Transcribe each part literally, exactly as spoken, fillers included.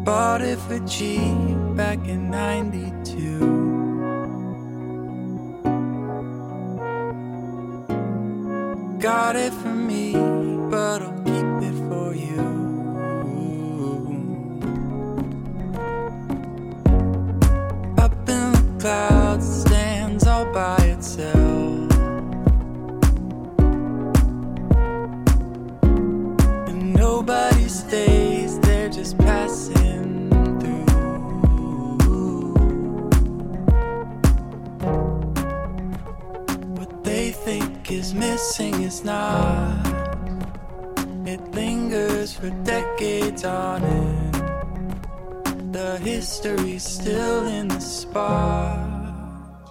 Bought it for cheap back in ninety-two. Got it for me, but I'll keep it for you. Up in the clouds, it stands all by itself. And nobody stays, they're just passing through. What they think is missing is not. It lingers for decades on end. The history's still in the spot.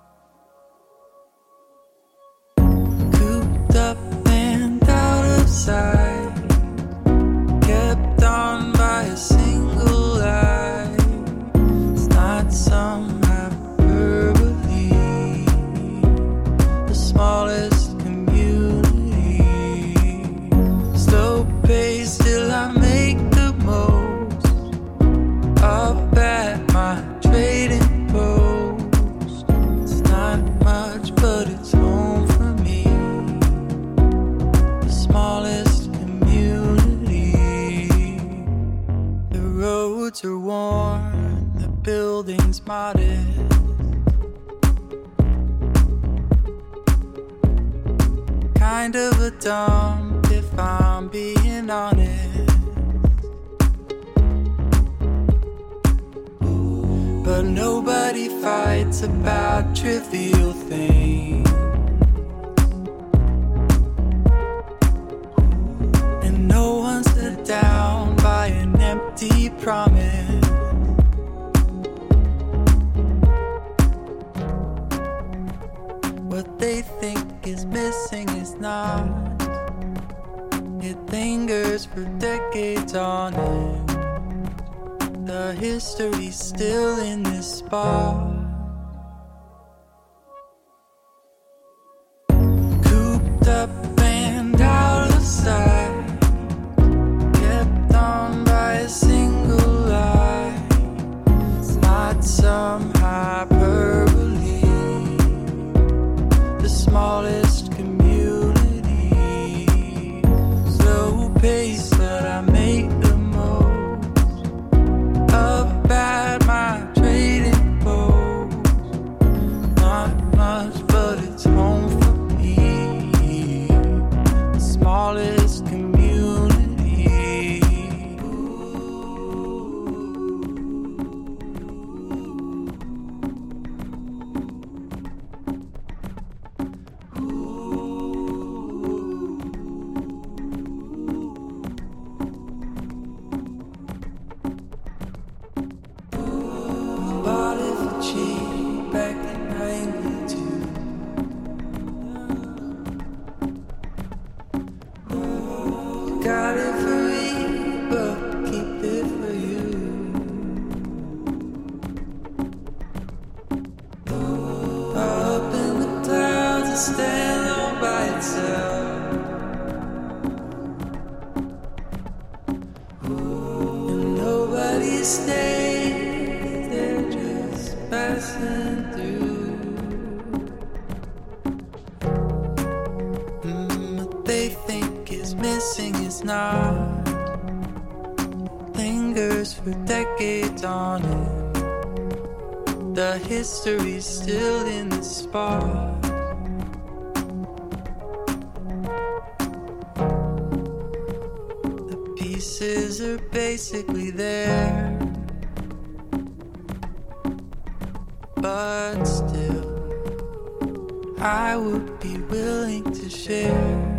Cooped up and out of sight, kept on by a single lie. It's not some hyperbole. The smallest community. Slow pace till I make the most. Up at my trading post. It's not much, but it's home for me. The smallest community. The roads are worn, the buildings modest. Kind of a dump if I'm being honest. But nobody fights about trivial things. And no one's let down by an empty promise. What they think is missing is not. It lingers for decades on end. The history's still in this spot. Cooped up and out of sight, kept on by a single lie. It's not some hyperbole. The smallest community. Slow pace that I make the most. Up at my trading post. Not much, but it's home for me. The smallest community. Bought it for cheap back in ninety-two. Got it for me, but keep it for you. Up in the clouds, it stands all by itself. And nobody stays, they're just passing through. Mm, what they think is missing is not. Lingers for decades on it. The history's still in the spot. The pieces are basically there, but still I would be willing to share.